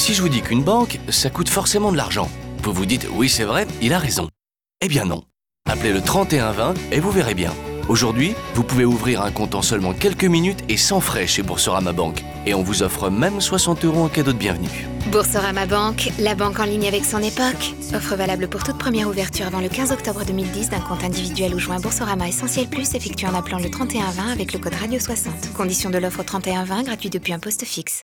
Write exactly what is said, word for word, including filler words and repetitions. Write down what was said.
Si je vous dis qu'une banque, ça coûte forcément de l'argent, vous vous dites « oui, c'est vrai, il a raison ». Eh bien non. Appelez le trente et un vingt et vous verrez bien. Aujourd'hui, vous pouvez ouvrir un compte en seulement quelques minutes et sans frais chez Boursorama Banque. Et on vous offre même soixante euros en cadeau de bienvenue. Boursorama Banque, la banque en ligne avec son époque. Offre valable pour toute première ouverture avant le quinze octobre deux mille dix d'un compte individuel ou joint Boursorama Essentiel Plus effectué en appelant le trente et un vingt avec le code radio soixante. Condition de l'offre trente et un vingt, gratuit depuis un poste fixe.